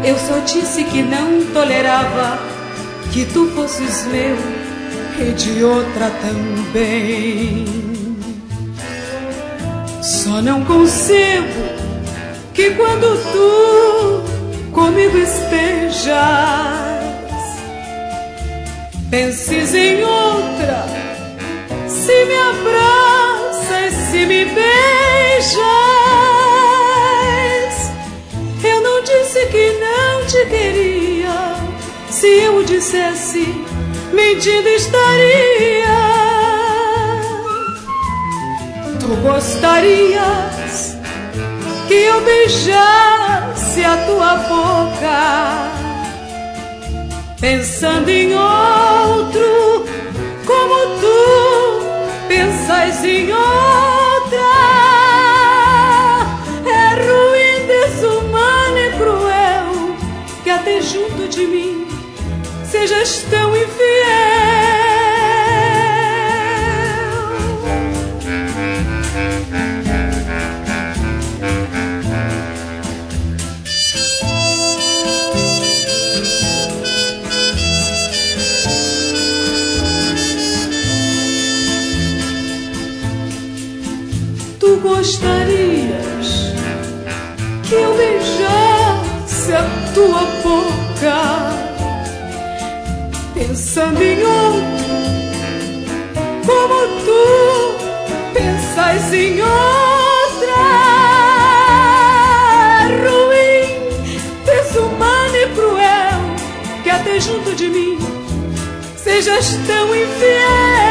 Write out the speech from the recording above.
Eu só disse que não tolerava que tu fosses meu e de outra também. Só não concebo que quando tu comigo estejas, penses em outra, se me abraças, se me beijas. Eu não disse que não te queria, se eu dissesse, mentindo estaria. Tu gostarias que eu beijasse a tua boca, pensando em outro, como tu pensas em outra. É ruim, desumano e cruel que até junto de mim sejas tão infiel. Tu gostarias que eu beijasse a tua boca, pensando em outro, como tu pensas em outra. Ruim, desumano e cruel que até junto de mim sejas tão infiel.